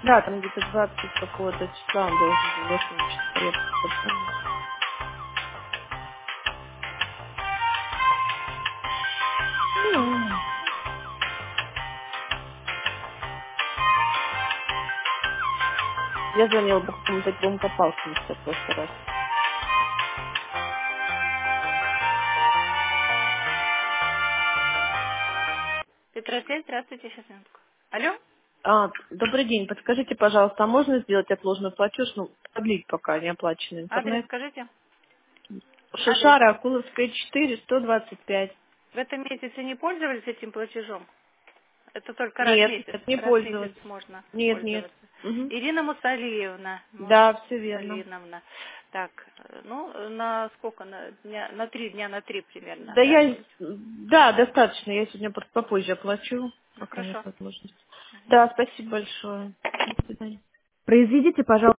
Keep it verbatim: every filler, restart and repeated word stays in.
Да, там где-то двадцать какого-то числа он должен был, восьмого числа, я просто помню. Ну, я звонила бы какому-то двум попался в прошлый раз. Петросвет, здравствуйте, сейчас минутку. Алло? А, добрый день, подскажите, пожалуйста, а можно сделать отложенный платеж, ну, продлить пока не оплаченный Адрес интернет? скажите. Адрес. Шишара, Акуловская, четыре, сто двадцать пять. В этом месяце не пользовались этим платежом? Это только раз в Нет, месяц. нет, не Раз в месяц пользовалась. можно Нет, нет. пользоваться. Мгм. Ирина Мусалиевна. Да, все верно. Мусалиновна. Так, э, ну, на сколько? На, дня, на три дня, на три примерно, Да, да? я, да, достаточно, я сегодня просто попозже оплачу, Ну, пока нет хорошо. возможности. Да, спасибо большое. До свидания. Произведите, пожалуйста.